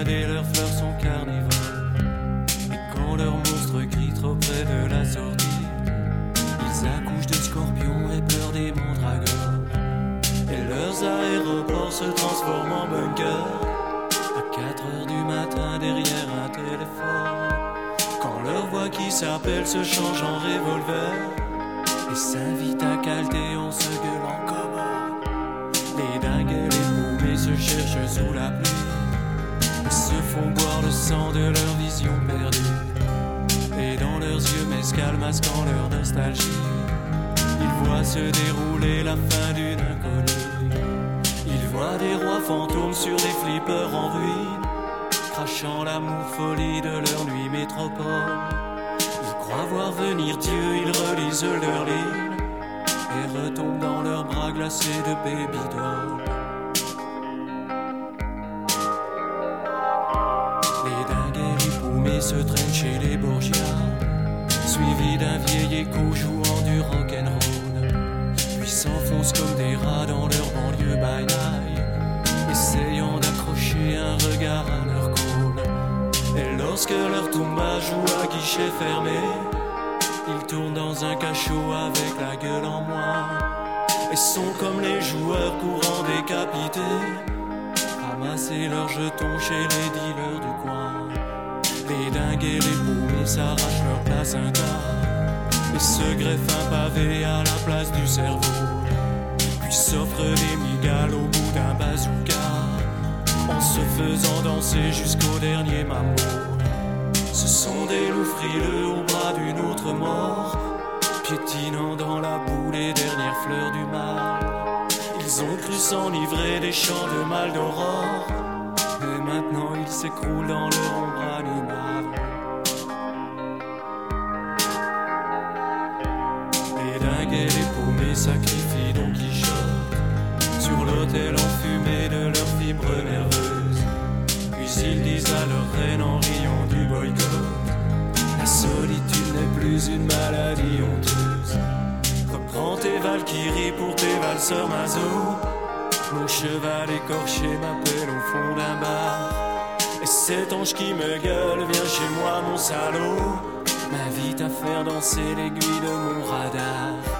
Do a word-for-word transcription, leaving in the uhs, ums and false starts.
malades et leurs fleurs sont carnivores. Et quand leurs monstres crient trop près de la sortie, ils accouchent de scorpions et peur des mandragores. Et leurs aéroports se transforment en bunkers à quatre heures du matin derrière un téléphone. Quand leur voix qui s'appelle se change en revolver et s'invite à calter en se gueulant comme les dingues et les paumés se cherchent sous la pluie et se font boire le sang de leur vision perdue. Et dans leurs yeux mescal masquant leur nostalgie, ils voient se dérouler la fin d'une inconnue. Ils voient des rois fantômes sur des flippers en ruine, crachant l'amour folie de leur nuit métropole. Ils croient voir venir Dieu, ils relisent leur livre et retombent dans leurs bras glacés de baby doll. Les dingues et les paumés se traînent chez les Borgia, suivis d'un vieil écho jouant du rock'n'roll, puis s'enfoncent comme des rats dans leur banlieue by night, essayant d'accrocher un regard à leur call. Et lorsque leur tumba joue à guichet fermé, ils tournent dans un cachot avec la gueule en moins et sont comme les joueurs courant décapités, ramasser leurs jetons chez les dealers du coin. Les dingues et les paumés s'arrachent leur placenta et se greffent un pavé à la place du cerveau, puis s'offrent des migales au bout d'un bazooka en se faisant danser jusqu'au dernier mambo. Ce sont des loups frileux au bras d'une autre mort, piétinant dans la boue les dernières fleurs du mal. Ils ont cru s'enivrer des chants de mal d'aurore, mais maintenant ils s'écroulent dans leur ombre animale. Les dingues et les paumés sacrifient Don Quichotte sur l'autel enfumé de leurs fibres nerveuses, puis ils disent à leur reine en riant du boycott: la solitude n'est plus une maladie honteuse. Reprends tes valkyries pour tes valseurs maso. Mon cheval écorché m'appelle au fond d'un bar, et cet ange qui me gueule, viens chez moi mon salaud, m'invite à faire danser l'aiguille de mon radar.